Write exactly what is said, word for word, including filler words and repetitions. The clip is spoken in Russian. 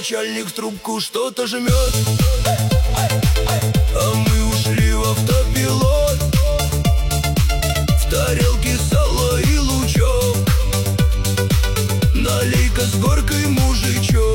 начальник в трубку что-то жмет, а мы ушли в автопилот. В тарелке сало и лучок, налей-ка с горкой, мужичок.